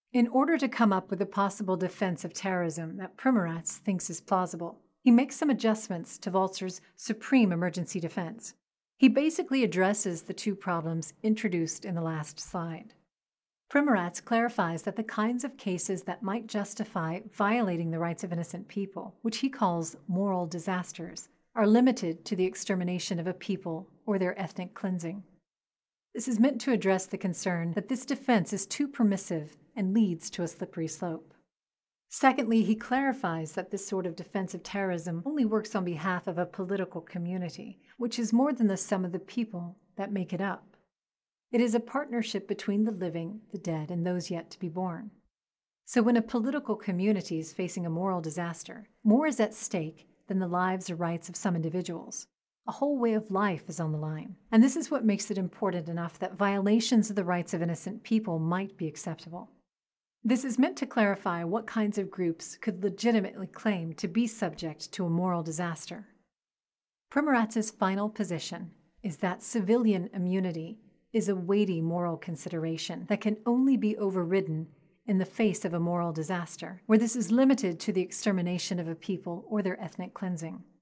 In order to come up with a possible defense of terrorism that Primoratz thinks is plausible, he makes some adjustments to Walzer's supreme emergency defense. He basically addresses the two problems introduced in the last slide. Primoratz clarifies that the kinds of cases that might justify violating the rights of innocent people, which he calls moral disasters, are limited to the extermination of a people or their ethnic cleansing. This is meant to address the concern that this defense is too permissive and leads to a slippery slope. Secondly, he clarifies that this sort of defense of terrorism only works on behalf of a political community, which is more than the sum of the people that make it up. It is a partnership between the living, the dead, and those yet to be born. So when a political community is facing a moral disaster, more is at stake than the lives or rights of some individuals. A whole way of life is on the line, and this is what makes it important enough that violations of the rights of innocent people might be acceptable. This is meant to clarify what kinds of groups could legitimately claim to be subject to a moral disaster. Primoratz's final position is that civilian immunity is a weighty moral consideration that can only be overridden in the face of a moral disaster, where this is limited to the extermination of a people or their ethnic cleansing.